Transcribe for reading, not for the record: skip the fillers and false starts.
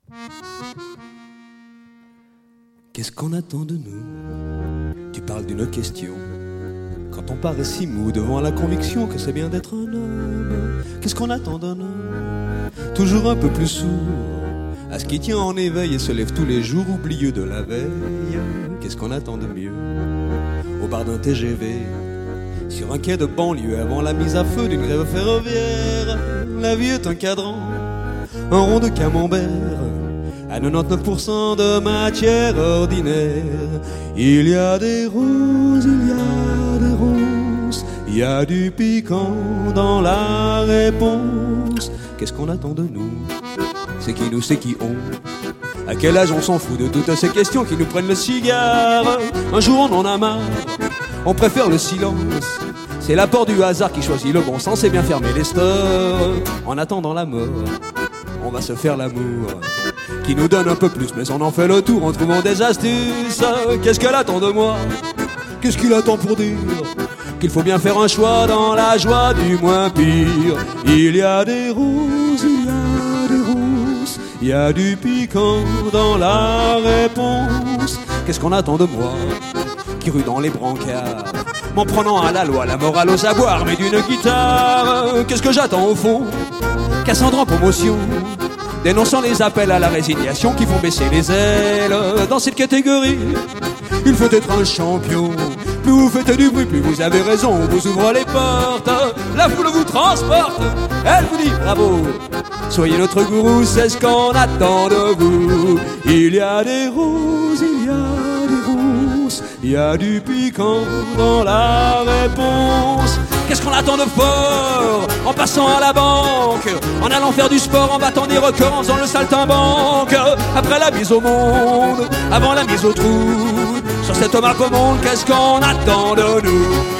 Qu'est-ce qu'on attend de nous? Tu parles d'une question. Quand on paraît si mou devant la conviction que c'est bien d'être un homme. Qu'est-ce qu'on attend d'un homme? Toujours un peu plus sourd à ce qui tient en éveil et se lève tous les jours oublieux de la veille. Qu'est-ce qu'on attend de mieux? Au bar d'un TGV, sur un quai de banlieue avant la mise à feu d'une grève ferroviaire. La vie est un cadran, un rond de camembert, à 99% de matière ordinaire. Il y a des roses, il y a des ronces, il y a du piquant dans la réponse. Qu'est-ce qu'on attend de nous? C'est qui nous, c'est qui on? À quel âge on s'en fout de toutes ces questions qui nous prennent le cigare? Un jour on en a marre, on préfère le silence. C'est l'apport du hasard qui choisit le bon sens et bien fermer les stores. En attendant la mort, on va se faire l'amour qui nous donne un peu plus, mais on en fait le tour en trouvant des astuces. Qu'est-ce qu'elle attend de moi? Qu'est-ce qu'il attend pour dire qu'il faut bien faire un choix dans la joie du moins pire? Il y a des roses, il y a des ronces, il y a du piquant dans la réponse. Qu'est-ce qu'on attend de moi qui rue dans les brancards, m'en prenant à la loi, la morale aux aboires, mais d'une guitare? Qu'est-ce que j'attends au fond? Cassandre en promotion, dénonçant les appels à la résignation qui font baisser les ailes. Dans cette catégorie, il faut être un champion. Plus vous faites du bruit, plus vous avez raison, on vous ouvre les portes. La foule vous transporte, elle vous dit bravo. Soyez notre gourou, c'est ce qu'on attend de vous. Il y a des roses, il y a des ronces, il y a du piquant dans la réponse. Qu'est-ce qu'on attend de fort en passant à la banque, en allant faire du sport, en battant des records, en faisant le saltimbanque? Après la mise au monde, avant la mise au trou, sur cette marque au monde, qu'est-ce qu'on attend de nous?